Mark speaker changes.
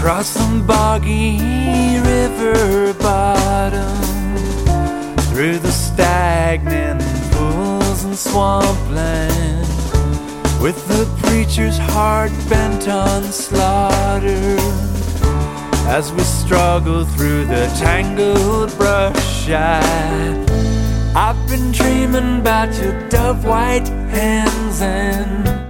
Speaker 1: across the boggy river bottom, through the stagnant pools and swampland, with the preacher's heart bent on slaughter, as we struggle through the tangled brushside. I've been dreaming about your dove-white hands and